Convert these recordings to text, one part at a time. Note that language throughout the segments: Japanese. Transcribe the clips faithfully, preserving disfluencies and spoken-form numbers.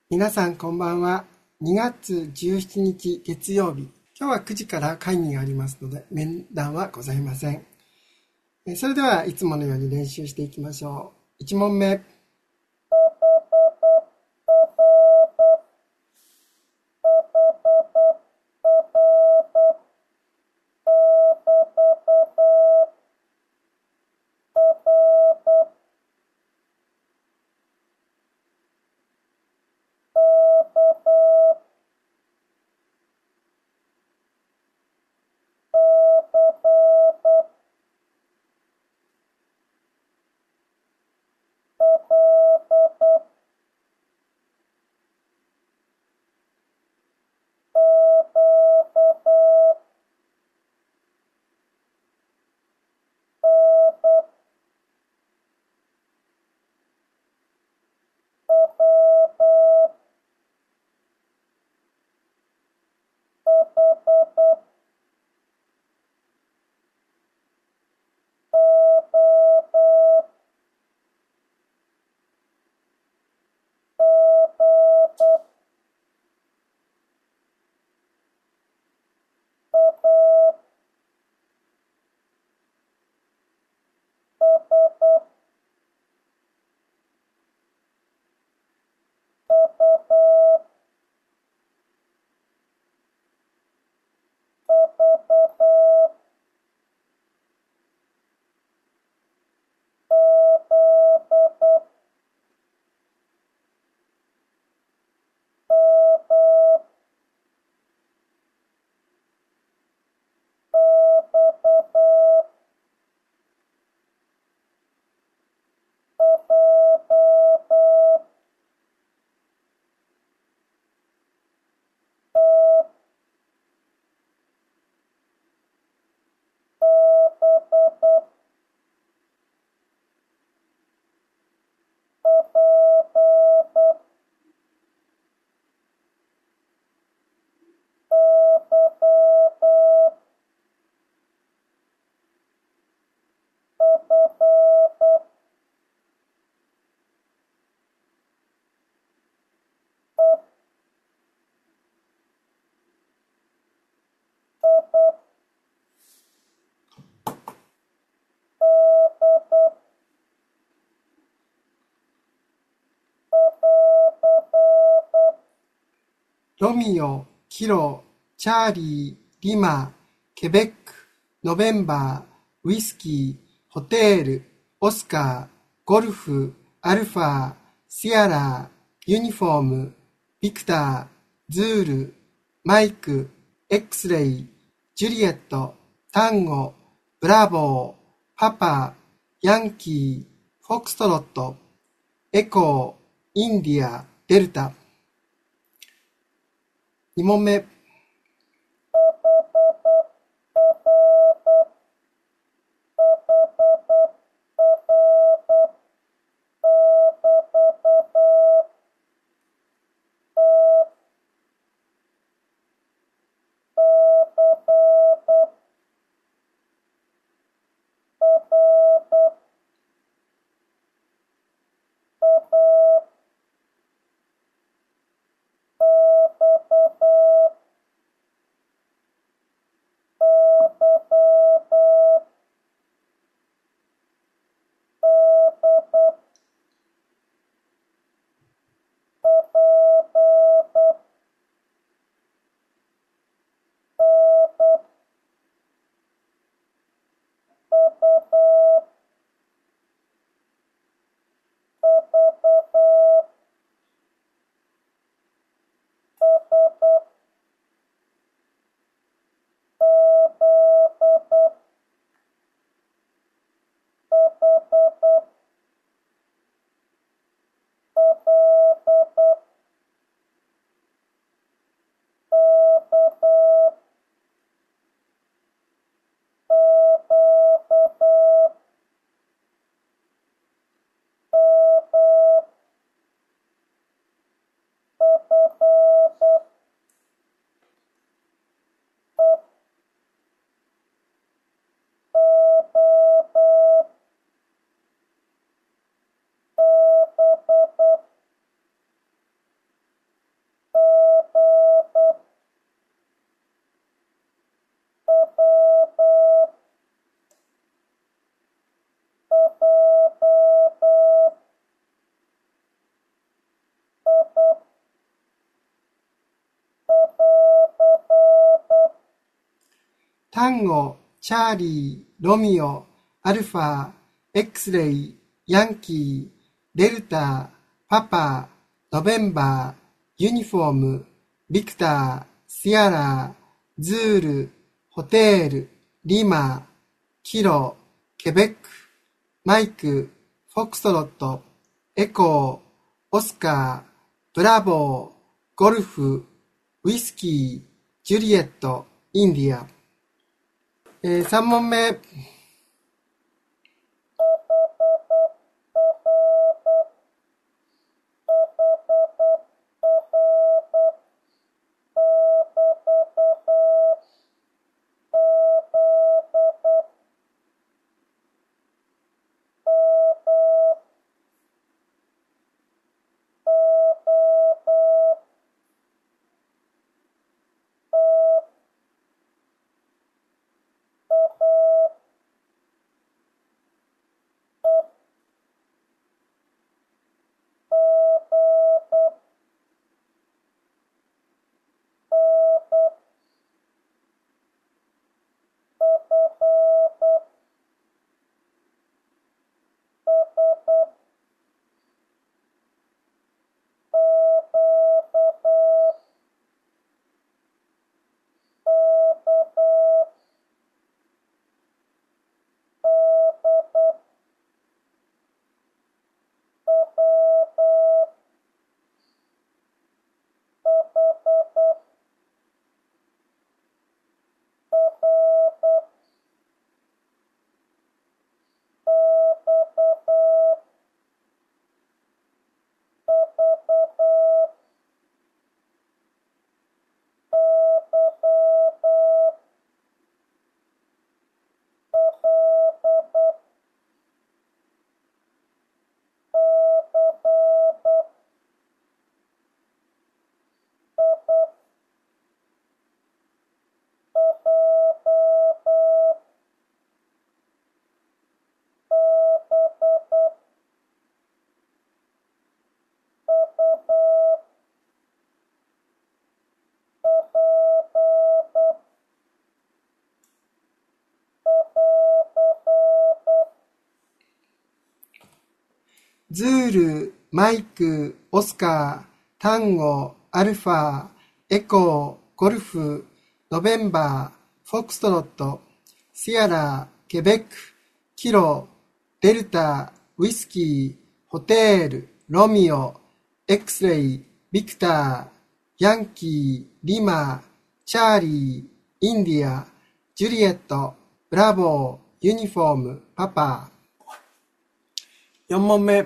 皆さんこんばんは。にがつじゅうしちにち月曜日。今日はくじから会議がありますので、面談はございません。それではいつものように練習していきましょう。いち問目。ロミオ、キロ、チャーリー、リマ、ケベック、ノベンバー、ウイスキー、ホテール、オスカー、ゴルフ、アルファ、シアラー、ユニフォーム、ビクター、ズール、マイク、X レイ、ジュリエット、タンゴ、ブラボー、パパ、ヤンキー、フォックストロット、エコー、インディア、デルタ。に問目。 タンゴ、チャーリー、ロミオ、アルファ、X レイ、ヤンキー、デルタ、パパ、ノベンバー、ユニフォーム、ビクター、シアラ、ズール、ホテール、リマ、キロ、ケベック、マイク、フォクストロット、エコー、オスカー、ブラボー、ゴルフ、ウイスキー、ジュリエット、インディア。えー、さん問目。ズール、マイク、オスカー、タンゴ、アルファ、エコー、ゴルフ、ノベンバー、フォックストロット、シアラ、ケベック、キロ、デルタ、ウイスキー、ホテール、ロミオ、X レイ、ビクター、ヤンキー、リマ、チャーリー、インディア、ジュリエット、ブラボー、ユニフォーム、パパ。よん問目。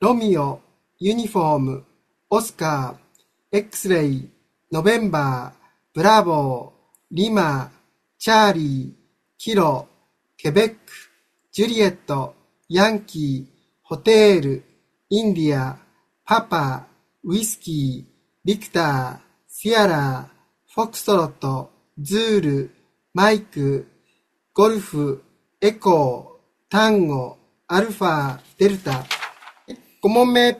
ロミオ、ユニフォーム、オスカー、X レイ、ノベンバー、ブラボー、リマ、チャーリー、キロ、ケベック、ジュリエット、ヤンキー、ホテール、インディア、パパ、ウイスキー、ビクター、シアラー、フォックストロット、ズール、マイク、ゴルフ、エコー、タンゴ、アルファ、デルタ。ご問目。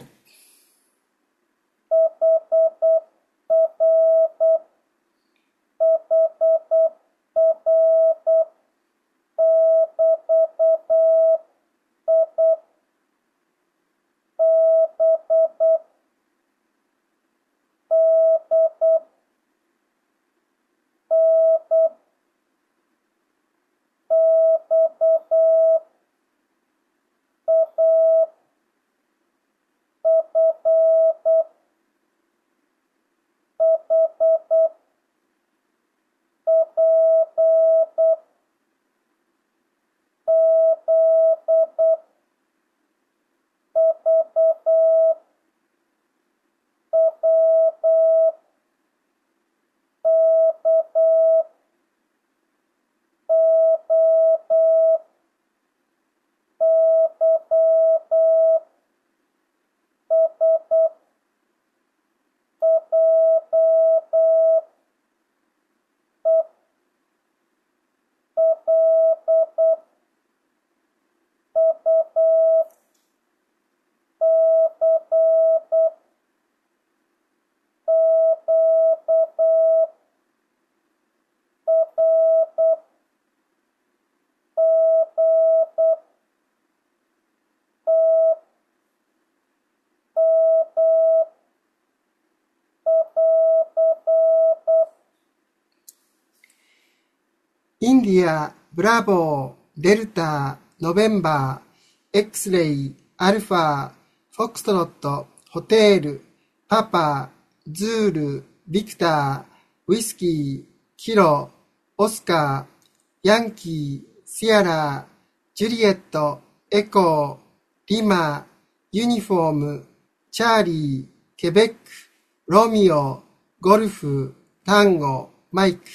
インディア、ブラボー、デルタ、ノベンバー、X レイ、アルファ、フォックストロット、ホテール、パパ、ズール、ビクター、ウイスキー、キロ、オスカー、ヤンキー、シアラー、ジュリエット、エコー、リマ、ユニフォーム、チャーリー、ケベック、ロミオ、ゴルフ、タンゴ、マイク。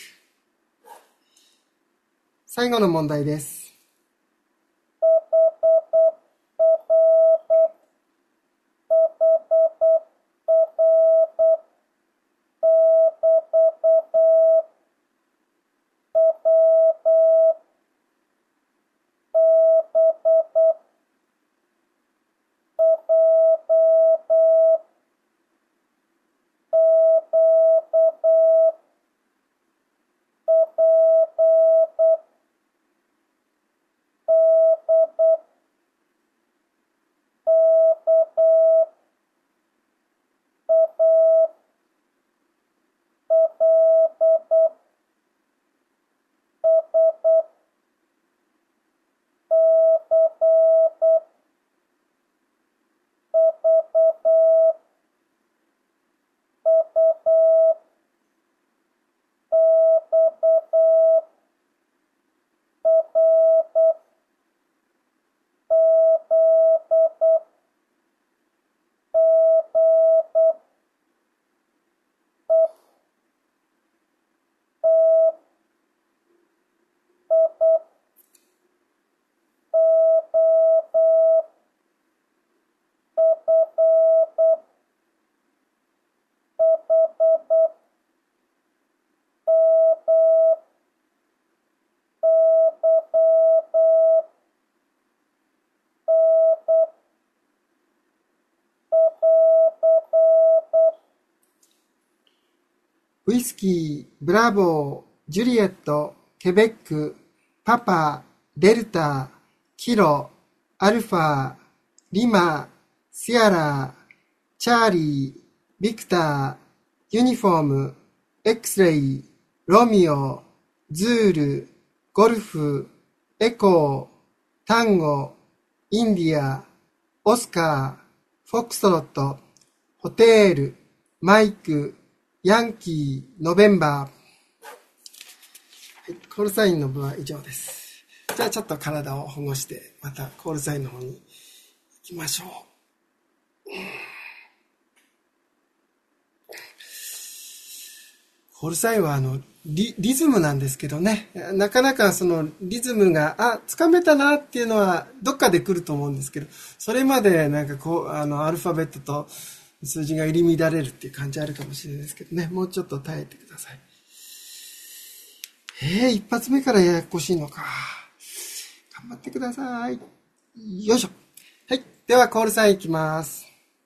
最後の問題です。ウイスキー、ブラボー、ジュリエット、ケベック、パパ、デルタ、キロ、アルファ、リマ、シアラ、チャーリー、ビクター、ユニフォーム、X レイ、ロミオ、ズール、ゴルフ、エコー、タンゴ、インディア、オスカー、フォックストロット、ホテール、マイク、ヤンキー、ノベンバー。はい、コールサインの部は以上です。じゃあちょっと体を保護して、またコールサインの方に行きましょう。 コールサインはあのリ、リズムなんですけどね、なかなかそのリズムが、あ、つかめたなっていうのはどっかで来ると思うんですけど、それまでなんかこう、あの、アルファベットと数字が入り乱れるっていう感じあるかもしれないですけどね、もうちょっと耐えてください。えー、一発目からややこしいのか。頑張ってください。よいしょ。はい。では、コールサインいきます。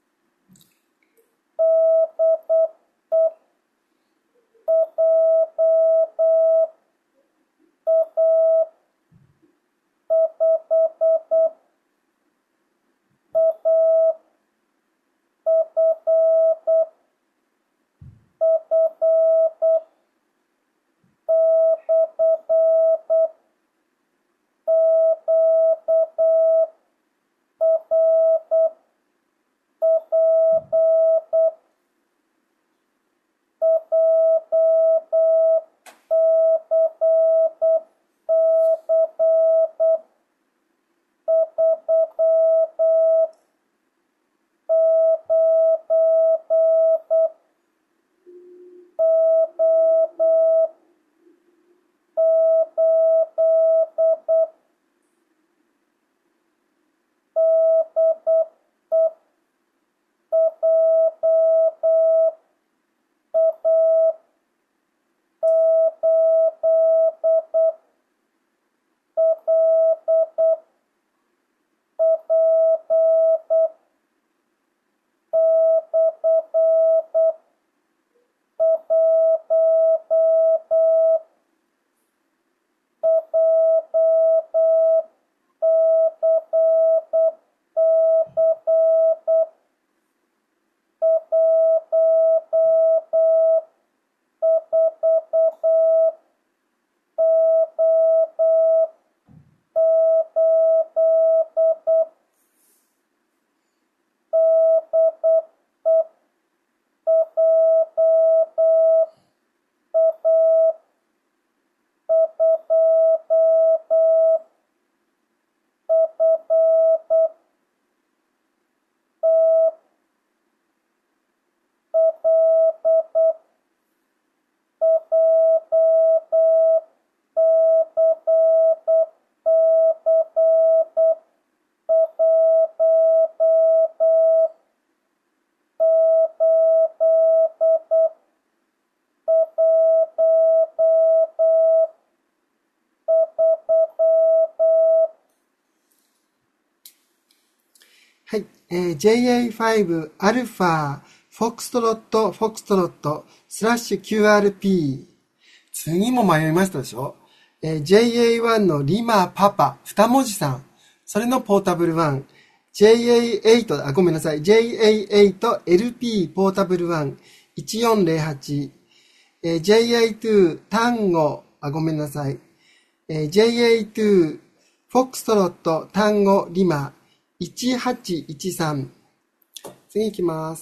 はい。えー、ジェイエーファイブ アルファ、フォックストロット、フォックストロット、スラッシュ キューアールピー。次も迷いましたでしょ、えー、ジェイエーワン のリマパパ、二文字さん。それのポータブルワン。ジェイエーエイト、あ、ごめんなさい。ジェイエーエイトエルピー ポータブルワン。いちよんゼロはち。えー、ジェイエーツー 単語、あ、ごめんなさい。えー、ジェイエーツー フォックストロット、単語、リマ。いちはちいちさん。次行きます。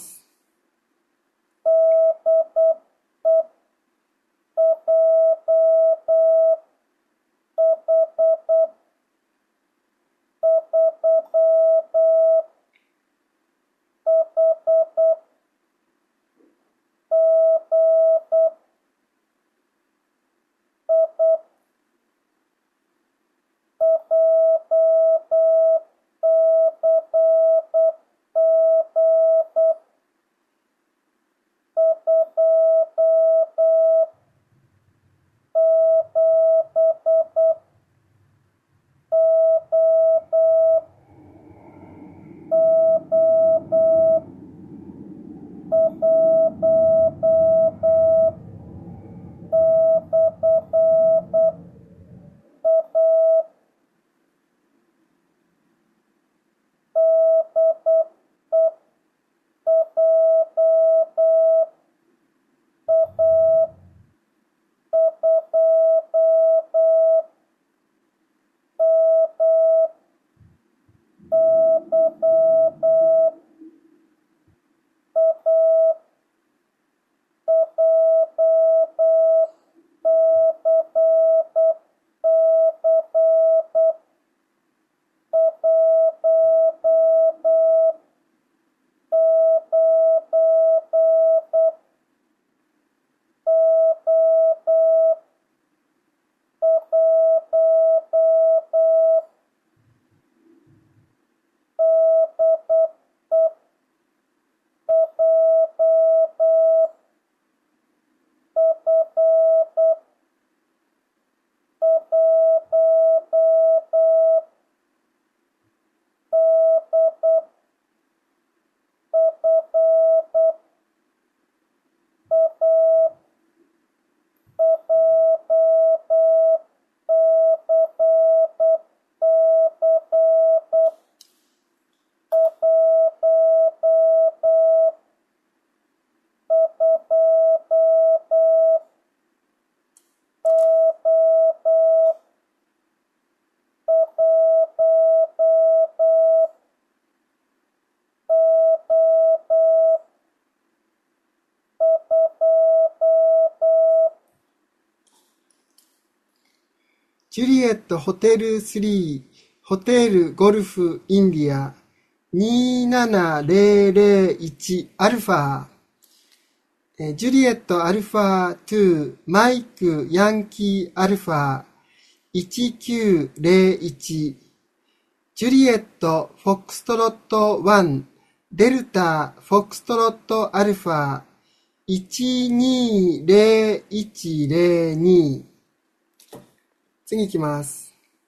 ジュリエットホテルスリー、ホテルゴルフインディア、にななゼロゼロいちアルファ、ジュリエットアルファに、マイクヤンキーアルファ、いちきゅうゼロいち、ジュリエットフォックストロットいち、デルタフォックストロットアルファ、いちにゼロいちゼロに。次行きます。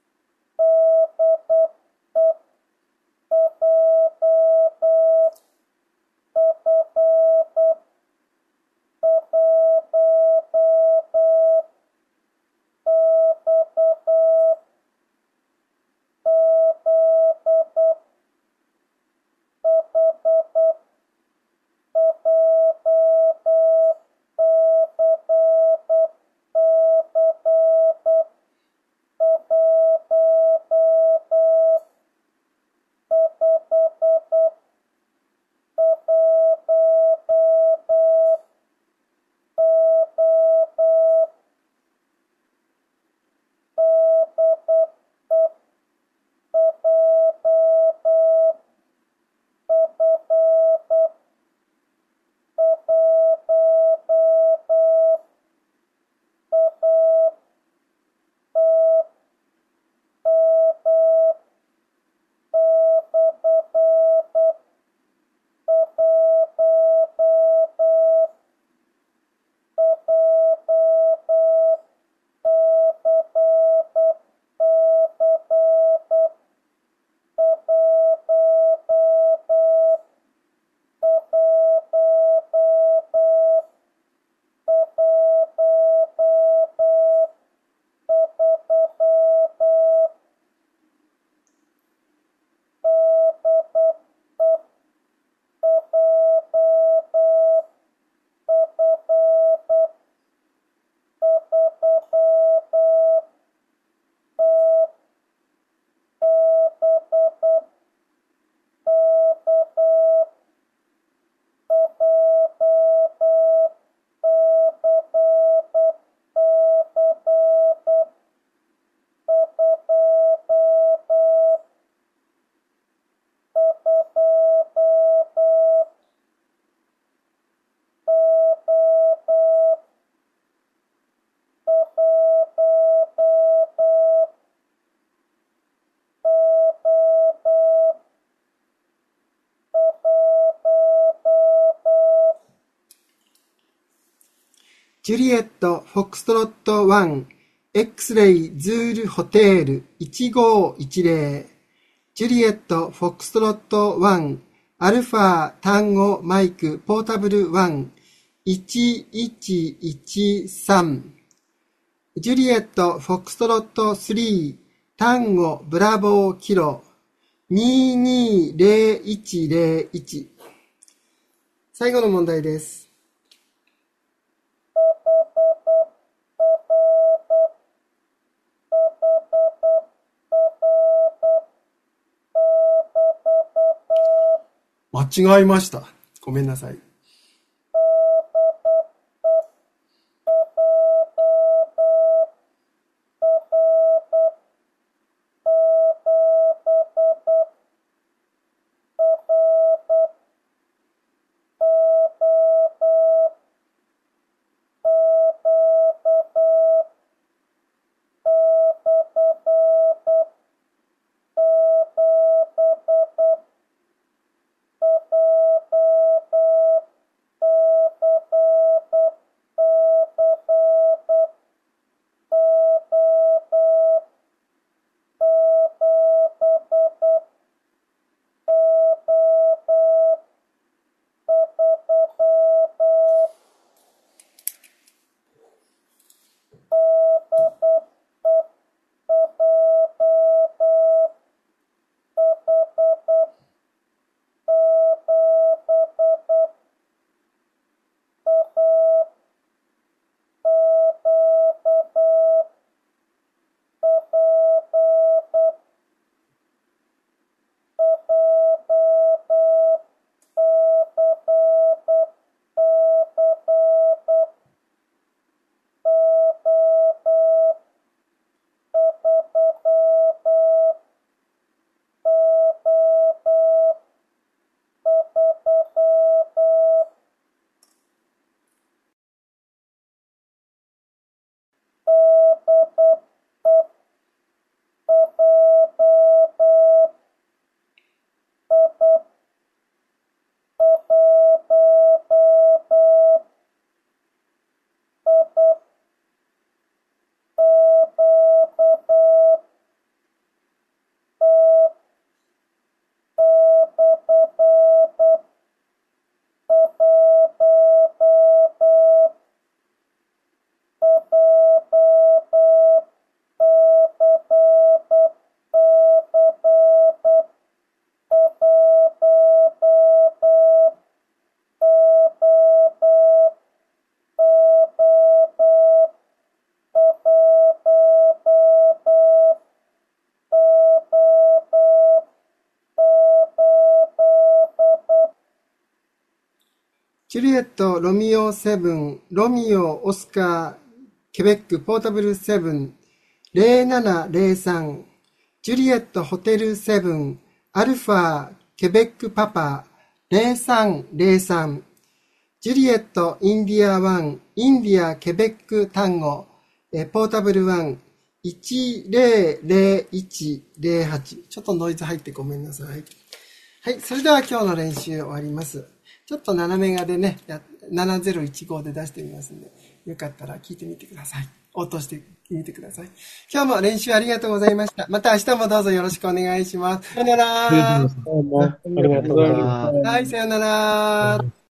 ジュリエットフォックストロットいち、X レイズールホテールいちごいちゼロ、ジュリエットフォックストロットいち、アルファ単語マイクポータブルいち、いちいちいちさん、ジュリエットフォックストロットさん、単語ブラボーキロににゼロいちゼロいち。最後の問題です。間違えました。ごめんなさい。 エット、ロミオセブン、ロミオ、オスカー、ケベック、ポータブルセブン、ゼロななゼロさん、ジュリエット、ホテルセブン、アルファ、ケベックパパ、ゼロさんゼロさん、ジュリエット、インディアワン、インディア、ケベック、タンゴ、えポータブルワン、いちゼロゼロいちゼロはち。ちょっとノイズ入ってごめんなさい。はい、それでは今日の練習終わります。ちょっと斜め画でね、ななゼロいちごで出してみますんで、よかったら聞いてみてください。応答してみてください。今日も練習ありがとうございました。また明日もどうぞよろしくお願いします。さよなら。 どうもありがとうございました。 はい、さよなら。